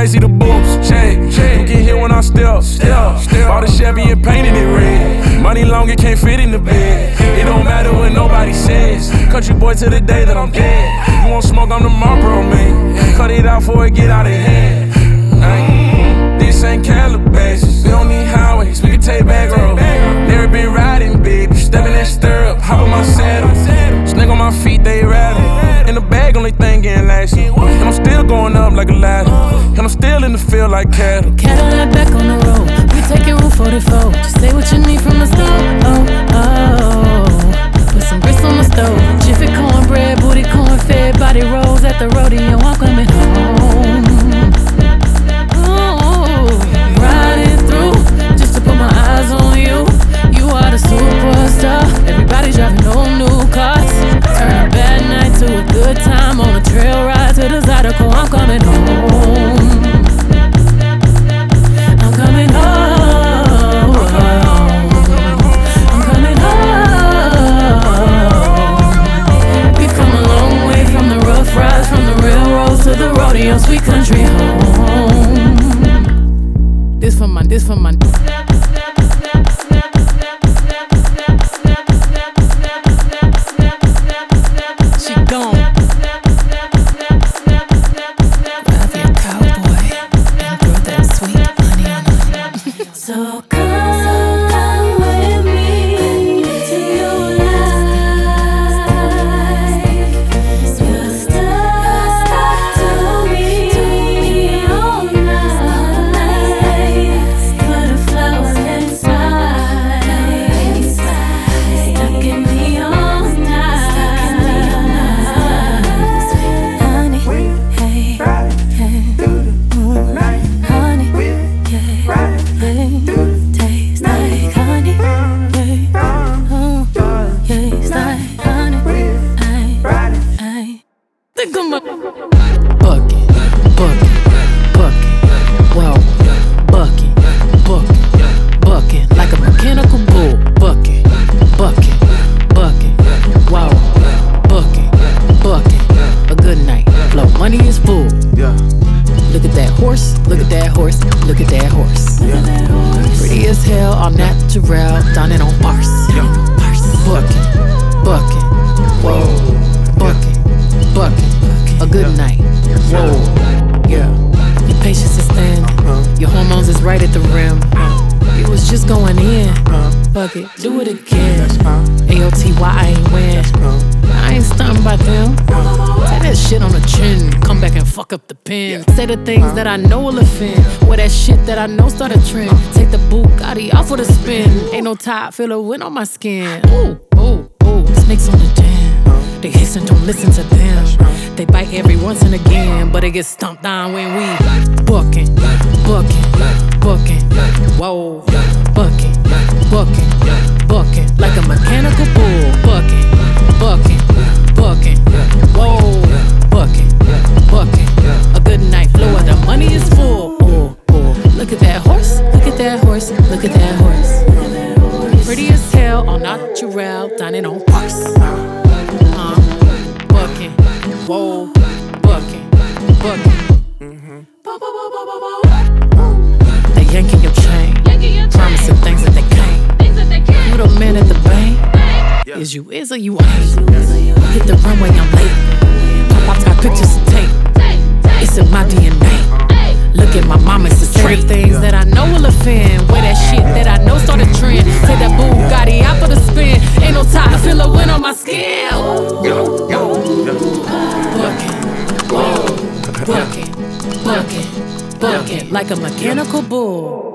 can't see the boobs. Shake. You can hear when I step. Bought a Chevy and painted it red. Money long, it can't fit in the bed. It don't matter what nobody says. Country boy till the day that I'm dead. You want smoke, I'm the Marlboro man. Cut it out before it get out of hand. This ain't Calabasas. We don't need highways, we can take back roads. Never been riding, baby. Stepping that stirrup, hop on my saddle. Snake on my feet, they rattle. In the bag, only thing getting lasted. And I'm still going up like a ladder. And I'm still in the field like cattle. Cadillac back on the road. We taking Route 44. Just say what you need from the store. Put some grits on the stove. Jiffy cornbread, booty corn fed, body rolls at the rodeo. I'm coming home. Riding through just to put my eyes on you. You are the superstar. Everybody's driving no new cars. Turn a bad night to a good time on a trail ride to the Zydeco. I'm coming home. I'm coming home. I'm coming home. We've come a long way from the rough rides, from the railroads to the rodeo, sweet country home. This for my she gone. Grab your cowboy and throw that sweet honey on her. So come with me to your life. You're stuck to me all night. Put a flower inside. Stuck in me all night. Honey, hey, hey, honey, yeah, taste like honey, taste like honey, ay. Think of my bucket, wow, bucket, like a mechanical bull, bucket, wow, bucket, a good night, flow, money is full. Look at that horse, look at that horse, look at that horse. Pretty as hell, all natural, done it on bars. Bucket, whoa, bucket, a good night, whoa, yeah. Your patience is thin, your hormones is right at the rim. You was just going in, fuck it, do it again. AOTY, I ain't win. I ain't stunned by them. Say that shit on the chin, come back and fuck up the pen. Say the things that I know will offend. Wear that shit that I know start a trend. Take the Bugatti off with a spin. Ain't no tie, feel a wind on my skin. Ooh, snakes on the jam. They hiss and don't listen to them. They bite every once and again, but it gets stomped down when we bucking. Whoa, bucking, like a mechanical bull. Bucking, whoa, bucking, a good night flow where the money is full. Look at that horse, look at that horse, look at that horse. Pretty as hell, all natural, dining on parse. Bucking, whoa, bucking. They yanking your chain, promising things that they can't. You the man at the bank, is you is or you ain't. Hit the runway, I'm late. Pop-Pop's got pictures to take. It's in my DNA. Look at my mama, it's the trait. Things that I know will offend. Wear that shit that I know start a trend. Take that Bugatti out for the spin. Ain't no tie, I feel a wind on my skin. Bucking, like a mechanical bull.